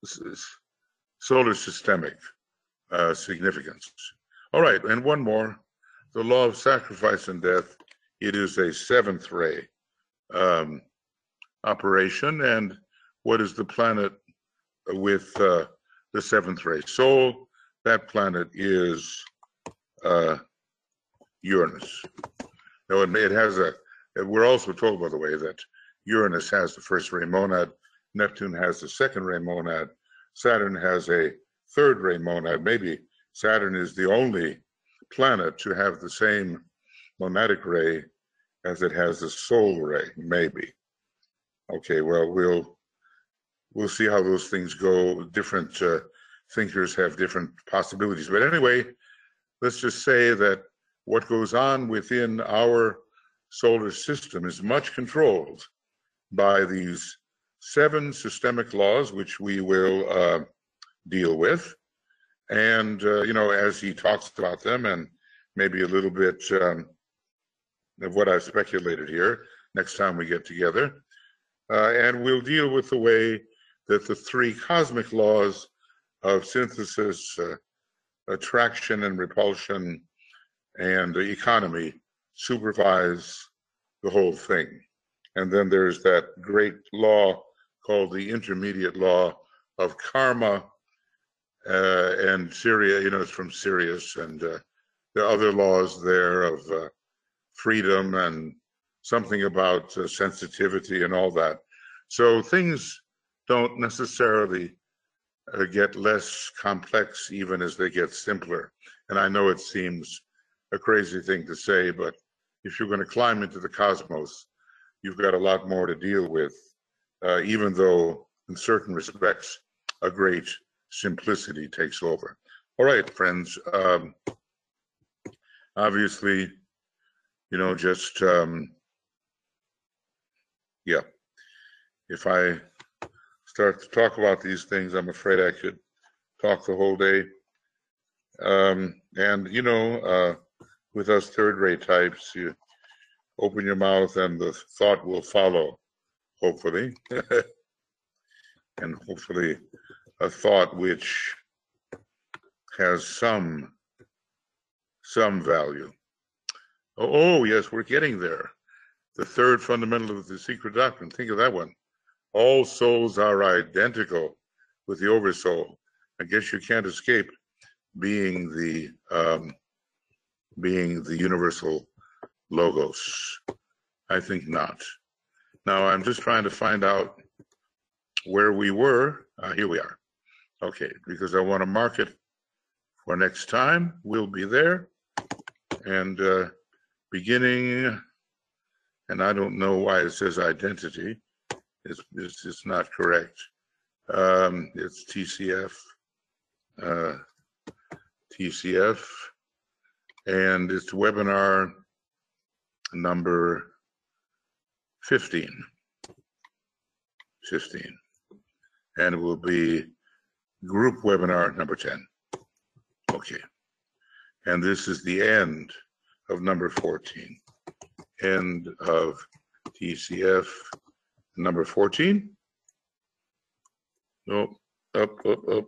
solar systemic uh, significance. All right, and one more, the law of sacrifice and death. It is a seventh ray um, operation, and what is the planet with uh, the seventh ray soul? That planet is uh, Uranus. Now, it, it has a, we're also told, by the way, that Uranus has the first ray monad, Neptune has the second ray monad, Saturn has a third ray monad. Maybe Saturn is the only planet to have the same monadic ray as it has the soul ray, maybe. Okay, well, we'll we'll see how those things go. Different uh, thinkers have different possibilities. But anyway, let's just say that what goes on within our solar system is much controlled by these seven systemic laws, which we will uh, deal with. And, uh, you know, as he talks about them, and maybe a little bit um, of what I've speculated here next time we get together. Uh, and we'll deal with the way that the three cosmic laws of synthesis, uh, attraction and repulsion, and economy supervise the whole thing. And then there's that great law called the intermediate law of karma, uh, and Syria, you know, it's from Sirius, and uh, there are other laws there of uh, freedom and something about uh, sensitivity and all that. So things don't necessarily uh, get less complex even as they get simpler. And I know it seems a crazy thing to say, but if you're going to climb into the cosmos, you've got a lot more to deal with, uh, even though in certain respects, a great simplicity takes over. All right, friends, um, obviously, you know, just, um, yeah, if I start to talk about these things, I'm afraid I could talk the whole day. Um, and, you know, uh, with us third rate types, you, open your mouth and the thought will follow, hopefully. And hopefully a thought which has some, some value. Oh, oh, yes, we're getting there. The third fundamental of the secret doctrine. Think of that one. All souls are identical with the oversoul. I guess you can't escape being the um, being the universal logos. I think not. Now I'm just trying to find out where we were. Uh, here we are. Okay, because I want to mark it for next time. We'll be there. And uh, beginning, and I don't know why it says identity. It's, it's, it's not correct. Um, it's T C F. Uh, T C F. And it's webinar number fifteen. fifteen. And it will be group webinar number ten. Okay. And this is the end of number fourteen. End of T C F number fourteen. Nope. Up, up, up.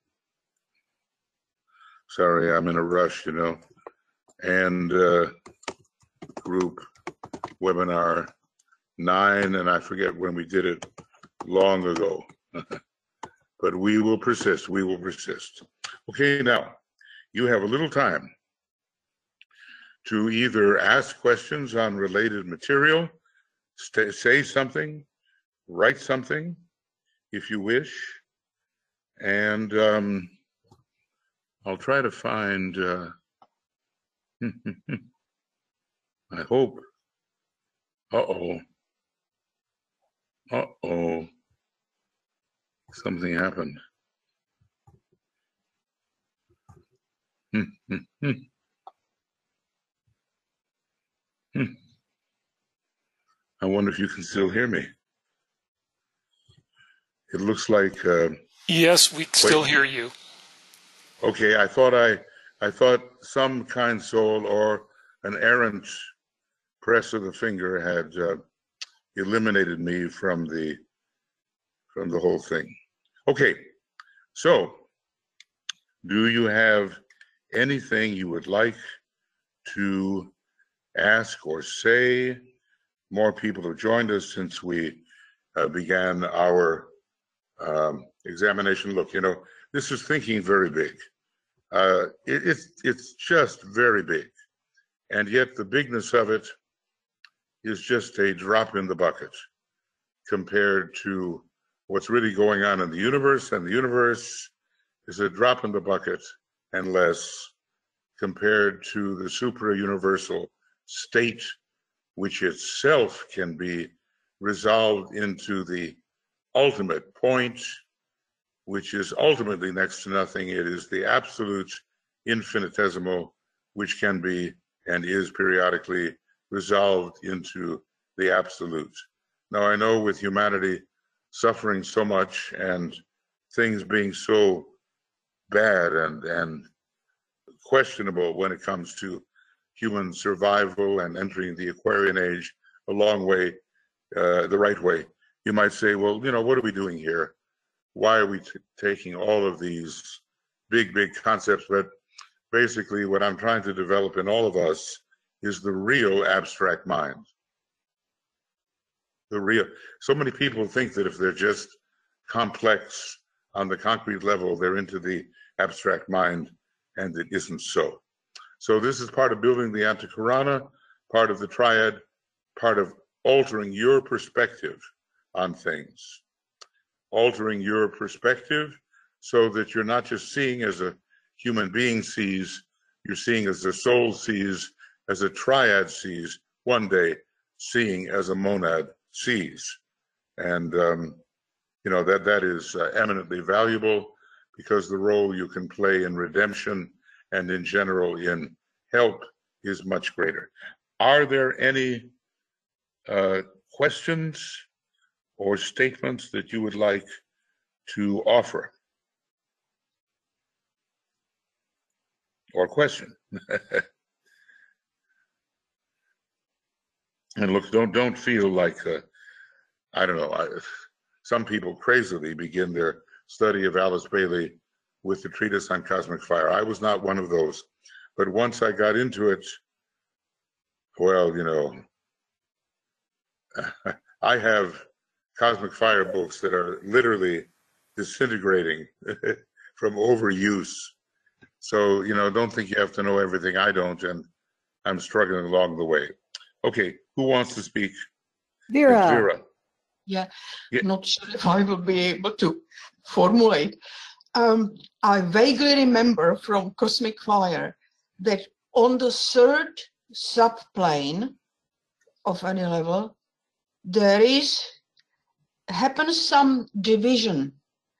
Sorry, I'm in a rush, you know. And uh, group webinar nine, and I forget when we did it long ago. But we will persist, we will persist. Okay, now, you have a little time to either ask questions on related material, stay, say something, write something, if you wish, and um, I'll try to find, uh, I hope, uh-oh, uh-oh, something happened. Hmm, hmm, hmm. Hmm. I wonder if you can still hear me. It looks like. Uh, yes, we still wait. hear you. Okay, I thought I, I thought some kind soul or an errant press of the finger had uh, eliminated me from the, from the whole thing. Okay, so do you have anything you would like to ask or say? More people have joined us since we uh, began our um, examination. Look, you know, this is thinking very big. Uh, it, it's, it's just very big. And yet the bigness of it is just a drop in the bucket compared to what's really going on in the universe. And the universe is a drop in the bucket and less compared to the supra-universal state, which itself can be resolved into the ultimate point, which is ultimately next to nothing. It is the absolute infinitesimal, which can be and is periodically resolved into the absolute. Now, I know with humanity suffering so much and things being so bad and, and questionable when it comes to human survival and entering the Aquarian age a long way, uh, the right way, you might say, well, you know, what are we doing here? Why are we t taking all of these big, big concepts? But basically what I'm trying to develop in all of us is the real abstract mind. The real, so many people think that if they're just complex on the concrete level, they're into the abstract mind, and it isn't so. So this is part of building the Antakarana, part of the triad, part of altering your perspective on things. Altering your perspective so that you're not just seeing as a human being sees, you're seeing as the soul sees, as a triad sees, one day seeing as a monad sees. And, um, you know, that, that is uh, eminently valuable because the role you can play in redemption and in general in help is much greater. Are there any uh, questions or statements that you would like to offer? Or question? And look, don't don't feel like uh, I don't know. I, some people crazily begin their study of Alice Bailey with the treatise on cosmic fire. I was not one of those, but once I got into it, well, you know, I have cosmic fire books that are literally disintegrating from overuse. So, you know, don't think you have to know everything. I don't, and I'm struggling along the way. Okay, who wants to speak? Vera. It's Vera. Yeah, Yeah. not sure if I will be able to formulate. Um, I vaguely remember from Cosmic Fire that on the third subplane of any level, there is happens some division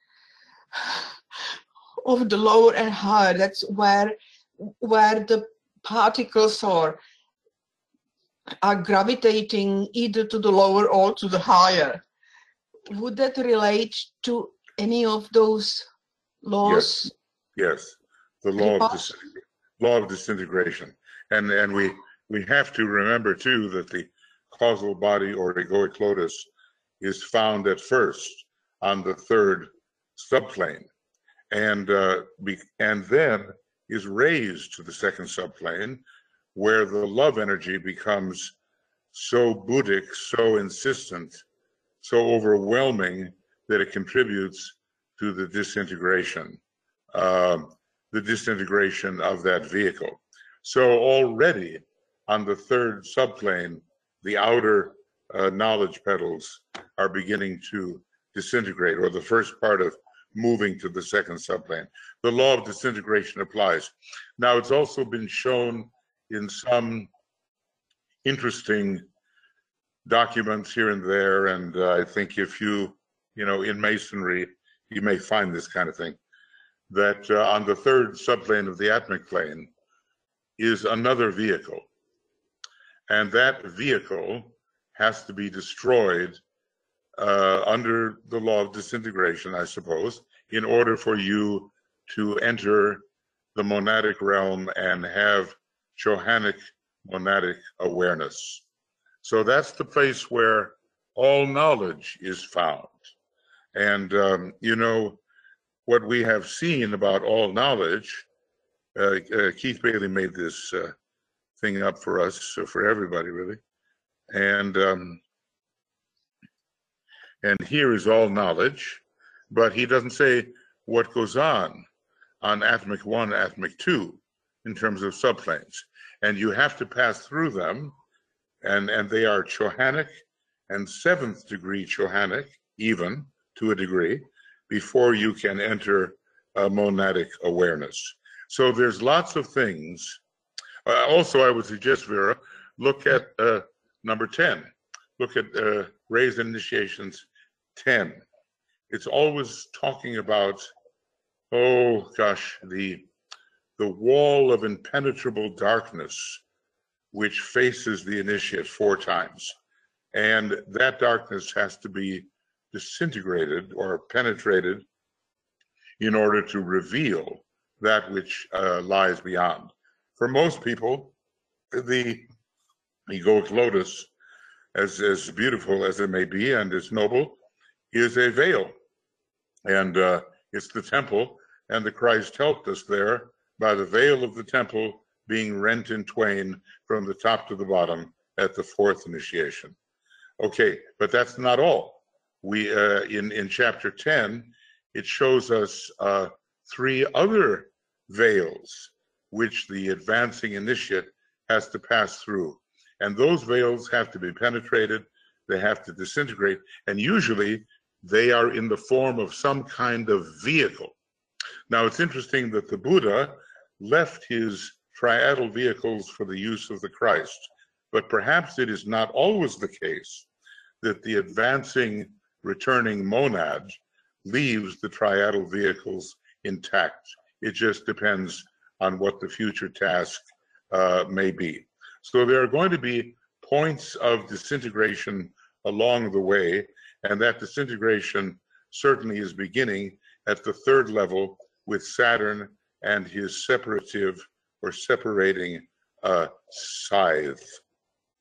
of the lower and higher. That's where where the particles are are gravitating either to the lower or to the higher. Would that relate to any of those laws? Yes, yes. The law of, disintegration, law of disintegration. And, and we, we have to remember too that the causal body or egoic lotus is found at first on the third subplane, and, uh, be, and then is raised to the second subplane, where the love energy becomes so Buddhic, so insistent, so overwhelming that it contributes to the disintegration, uh, the disintegration of that vehicle. So already on the third subplane, the outer uh, knowledge petals are beginning to disintegrate, or the first part of moving to the second subplane. The law of disintegration applies. Now, it's also been shown in some interesting documents here and there, and uh, I think if you, you know, in Masonry, you may find this kind of thing, that uh, on the third subplane of the atmic plane is another vehicle. And that vehicle has to be destroyed uh, under the law of disintegration, I suppose, in order for you to enter the monadic realm and have Johanic monadic awareness. So that's the place where all knowledge is found. And, um, you know, what we have seen about all knowledge, uh, uh, Keith Bailey made this uh, thing up for us, uh, for everybody, really. And, um, and here is all knowledge, but he doesn't say what goes on on atomic one, atomic two, in terms of subplanes. And you have to pass through them, and, and they are Johanic and seventh degree Johanic, even to a degree, before you can enter a monadic awareness. So there's lots of things. Uh, also, I would suggest, Vera, look at uh, number ten. Look at uh, Raised Initiations ten. It's always talking about, oh gosh, the the wall of impenetrable darkness which faces the initiate four times. And that darkness has to be disintegrated or penetrated in order to reveal that which uh, lies beyond. For most people, the egoic lotus, as, as beautiful as it may be and as noble, is a veil. And uh, it's the temple, and the Christ helped us there by the veil of the temple being rent in twain from the top to the bottom at the fourth initiation. Okay, but that's not all. We uh, in, in chapter ten, it shows us uh, three other veils which the advancing initiate has to pass through. And those veils have to be penetrated, they have to disintegrate, and usually they are in the form of some kind of vehicle. Now, it's interesting that the Buddha left his triadal vehicles for the use of the Christ, but perhaps it is not always the case that the advancing, returning monad leaves the triadal vehicles intact. It just depends on what the future task uh, may be. So there are going to be points of disintegration along the way, and that disintegration certainly is beginning at the third level with Saturn and his separative or separating uh, scythe.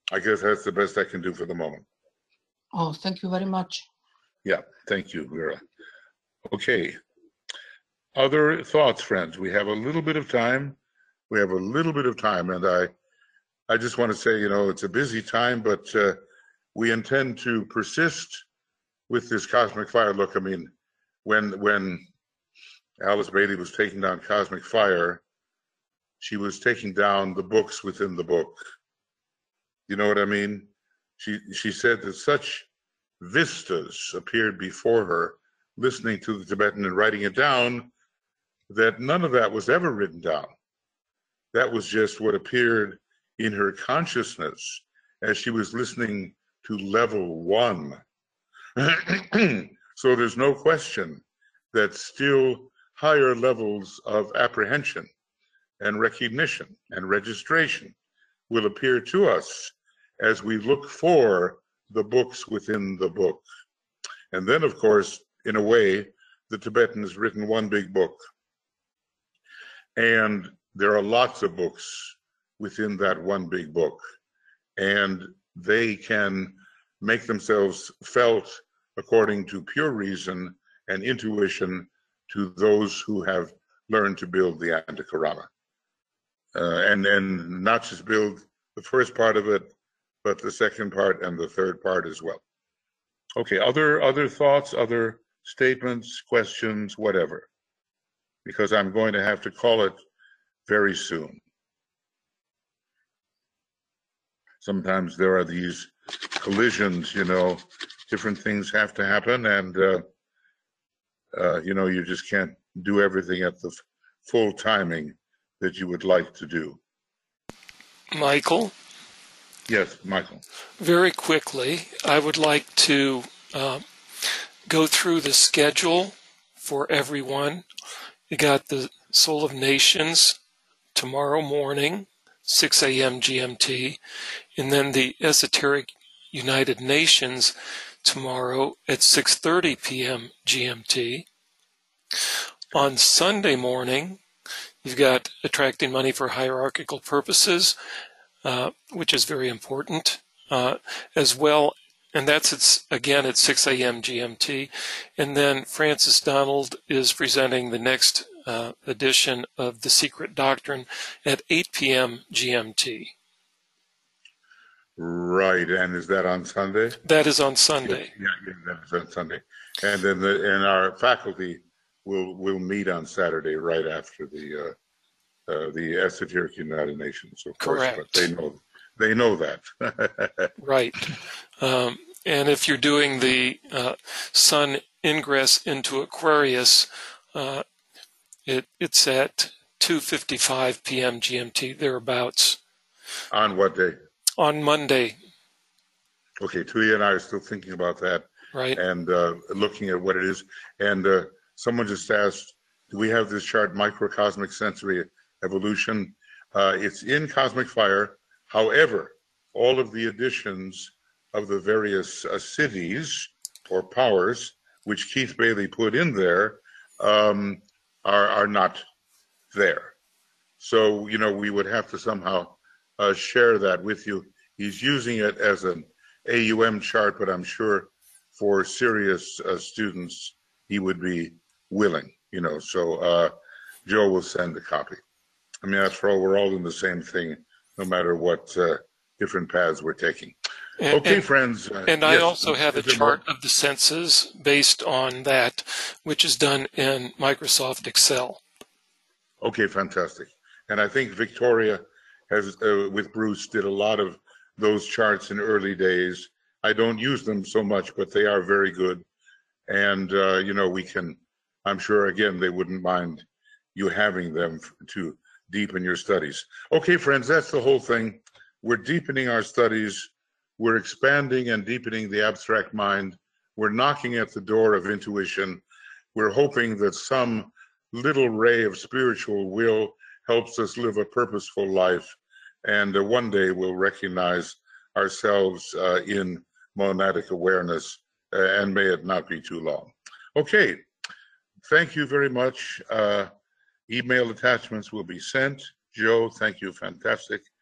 I guess that's the best I can do for the moment. Oh, thank you very much. Yeah, thank you, Vera. Okay. Other thoughts, friends? We have a little bit of time. We have a little bit of time, and I, I just want to say, you know, it's a busy time, but uh, we intend to persist with this Cosmic Fire. Look, I mean, when when Alice Bailey was taking down Cosmic Fire, she was taking down the books within the book. You know what I mean? She she said that such vistas appeared before her, listening to the Tibetan and writing it down, that none of that was ever written down. That was just what appeared in her consciousness as she was listening to level one. So there's no question that still higher levels of apprehension and recognition and registration will appear to us as we look for the books within the book. And then, of course, in a way, the Tibetan has written one big book. And there are lots of books within that one big book. And they can make themselves felt according to pure reason and intuition to those who have learned to build the Antakarana. Uh, and, and not just build the first part of it, but the second part and the third part as well. Okay, other, other thoughts, other statements, questions, whatever, because I'm going to have to call it very soon. Sometimes there are these collisions, you know, different things have to happen, and, uh, uh, you know, you just can't do everything at the full timing that you would like to do. Michael? Yes, Michael. Very quickly, I would like to uh, go through the schedule for everyone. You got the Soul of Nations tomorrow morning, six A M G M T, and then the Esoteric United Nations tomorrow at six thirty P M G M T. On Sunday morning, you've got Attracting Money for Hierarchical Purposes, uh, which is very important, uh, as well. And that's, it's, again, at six A M G M T. And then Francis Donald is presenting the next uh, edition of The Secret Doctrine at eight P M G M T. Right, and is that on Sunday? That is on Sunday. Yeah, yeah, that is on Sunday. And then the, and our faculty will will meet on Saturday right after the uh, uh, the Esoteric United Nations, of course. Correct. But they know they know that. Right. Um, and if you're doing the uh, Sun ingress into Aquarius, uh, it it's at two fifty-five P M G M T, thereabouts. On what day? On Monday. Okay, Tuya and I are still thinking about that. Right. And uh, looking at what it is. And uh, someone just asked, do we have this chart, Microcosmic Sensory Evolution? Uh, it's in Cosmic Fire. However, all of the additions of the various uh, cities or powers, which Keith Bailey put in there, um, are, are not there. So, you know, we would have to somehow uh, share that with you. He's using it as an A U M chart, but I'm sure for serious uh, students, he would be willing, you know, so uh, Joe will send a copy. I mean, after all, we're all in the same thing, no matter what uh, different paths we're taking. And, okay, and, friends. Uh, and I yes, also have a chart more? of the senses based on that, which is done in Microsoft Excel. Okay, fantastic. And I think Victoria has, uh, with Bruce, did a lot of those charts in early days. I don't use them so much, but they are very good. And, uh, you know, we can, I'm sure, again, they wouldn't mind you having them to deepen your studies. Okay, friends, that's the whole thing. We're deepening our studies. We're expanding and deepening the abstract mind. We're knocking at the door of intuition. We're hoping that some little ray of spiritual will helps us live a purposeful life. And uh, one day we'll recognize ourselves uh, in monadic awareness, uh, and may it not be too long. Okay, thank you very much. Uh, email attachments will be sent. Joe, thank you, fantastic.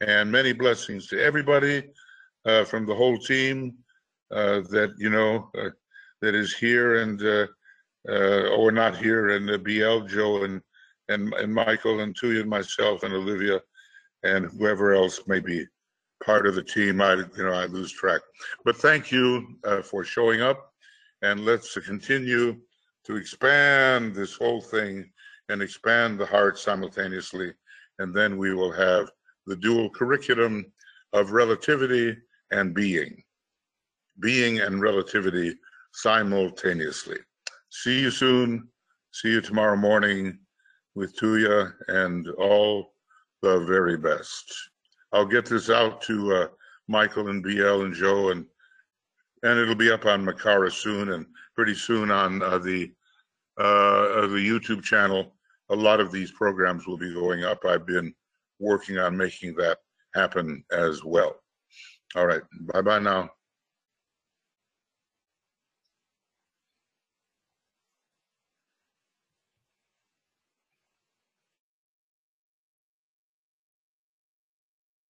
and many blessings to everybody uh, from the whole team uh, that, you know, uh, that is here and, uh, uh, or not here, and uh, B L, Joe, and, and, and Michael, and Tuya, and myself, and Olivia, and whoever else may be part of the team. I, you know, I lose track. But thank you uh, for showing up, and let's continue to expand this whole thing and expand the heart simultaneously, and then we will have the dual curriculum of relativity and being, being and relativity simultaneously. See you soon. See you tomorrow morning with Tuya, and all the very best. I'll get this out to uh, Michael and B L and Joe, and and it'll be up on Makara soon, and pretty soon on uh, the uh, the YouTube channel. A lot of these programs will be going up. I've been working on making that happen as well. All right, bye-bye now.